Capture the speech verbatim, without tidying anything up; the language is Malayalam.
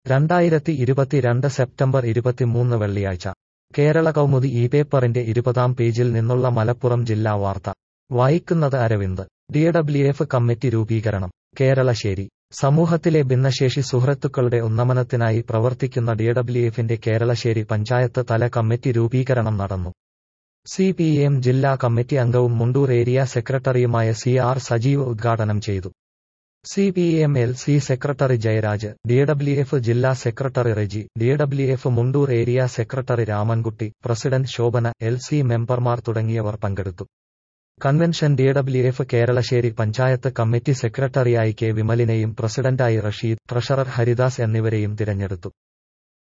രണ്ടായിരത്തി ഇരുപത്തിരണ്ട് സെപ്റ്റംബർ ഇരുപത്തിമൂന്ന് വെള്ളിയാഴ്ച കേരള കൗമുദി ഈ പേപ്പറിന്റെ ഇരുപതാം പേജിൽ നിന്നുള്ള മലപ്പുറം ജില്ലാ വാർത്ത വായിക്കുന്നത് അരവിന്ദ്. ഡിഡബ്ല്യുഎഫ് കമ്മിറ്റി രൂപീകരണം. കേരളശ്ശേരി. സമൂഹത്തിലെ ഭിന്നശേഷി സുഹൃത്തുക്കളുടെ ഉന്നമനത്തിനായി പ്രവർത്തിക്കുന്ന ഡിഡബ്ല്യുഎഫിന്റെ കേരളശ്ശേരി പഞ്ചായത്ത് തല കമ്മിറ്റി രൂപീകരണം നടന്നു. സി പി എം ജില്ലാ കമ്മിറ്റി അംഗവും മുണ്ടൂർ ഏരിയ സെക്രട്ടറിയുമായ സി ആർ സജീവ് ഉദ്ഘാടനം ചെയ്തു. C P M L C secretary Jayaraj, DWF ജില്ലാ secretary Reji, DWF Mundur area secretary Ramankutty, president Shobhana, L C മെമ്പർമാർ തുടങ്ങിയവർ പങ്കെടുത്തു. Convention DWF Keralassery panchayat committee സെക്രട്ടറിയായി കെ വിമലിനെയും പ്രസിഡന്റായി റഷീദ്, ട്രഷറർ ഹരിദാസ് എന്നിവരെയും തിരഞ്ഞെടുത്തു.